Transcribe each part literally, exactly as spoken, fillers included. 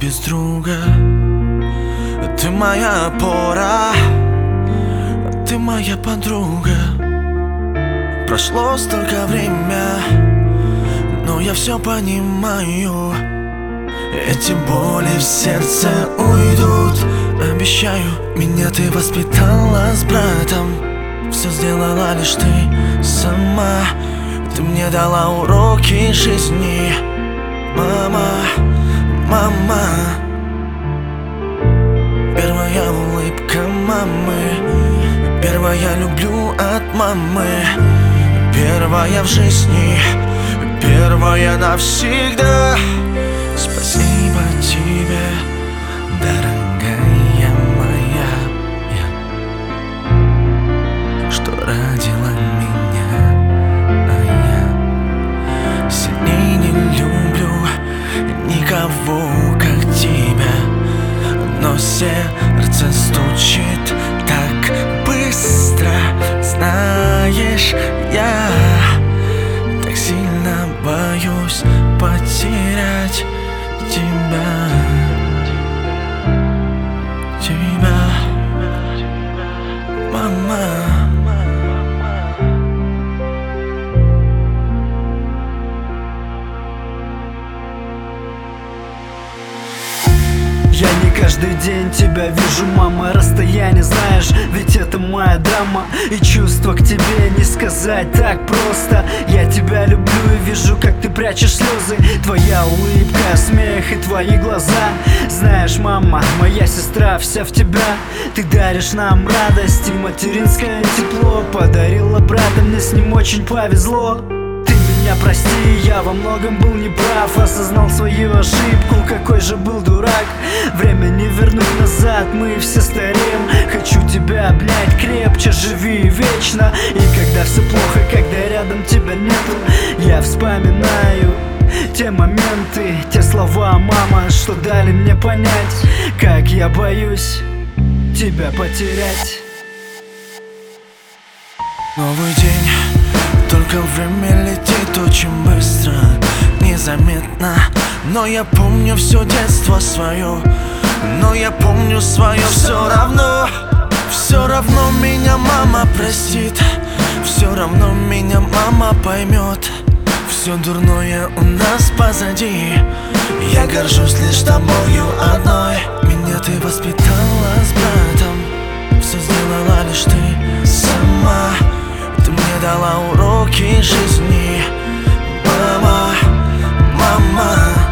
без друга. Ты моя опора, ты моя подруга. Прошло столько время, но я все понимаю. Эти боли в сердце уйдут. Обещаю, меня ты воспитала с братом. Все сделала лишь ты сама. Ты мне дала уроки жизни. Мама, мама. Первая улыбка мамы, первая люблю от мамы, первая в жизни, первая навсегда. Спасибо тебе, дорогая моя, что родила меня. А я сильней не люблю никого, как тебя. Но сердце стучит так быстро. Знаешь, я так сильно боюсь потерять тебя. Тебя, мама. Я не каждый день тебя вижу, мама. Расстояние, знаешь, ведь это моя драма. И чувства к тебе не сказать так просто. Я тебя люблю и вижу, как ты прячешь слезы. Твоя улыбка, смех и твои глаза. Знаешь, мама, моя сестра вся в тебя. Ты даришь нам радость и материнское тепло. Подарила брата, мне с ним очень повезло. Меня прости, я во многом был неправ. Осознал свою ошибку, какой же был дурак. Время не вернуть назад, мы все стареем. Хочу тебя обнять крепче, живи вечно. И когда все плохо, когда рядом тебя нету, я вспоминаю те моменты, те слова, мама, что дали мне понять, как я боюсь тебя потерять. Новый день, только время летит очень быстро, незаметно. Но я помню все детство свое, но я помню свое все равно. Все равно меня мама простит, все равно меня мама поймет. Все дурное у нас позади, я горжусь лишь тобою одной. Меня ты воспитала с братом, все сделала лишь ты сама. Ты мне дала уроки жизни. Мама, мама.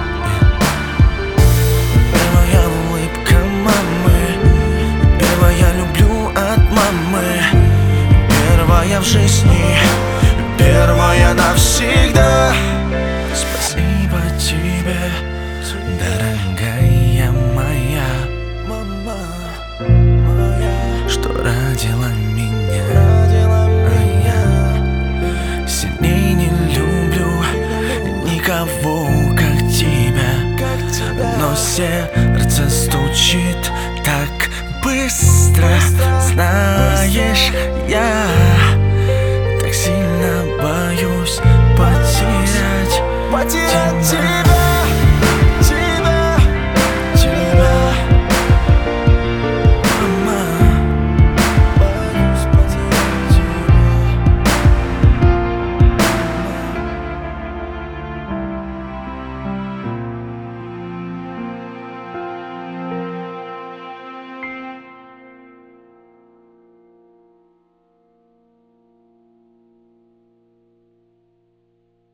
Первая улыбка мамы, первая люблю от мамы, первая в жизни, первая навсегда. Спасибо тебе, дорогая моя, мама моя, что родила меня. Сильней не люблю никого, как тебя. Но сердце стучит так быстро. Знаешь, я так сильно боюсь потерять, потерять тебя.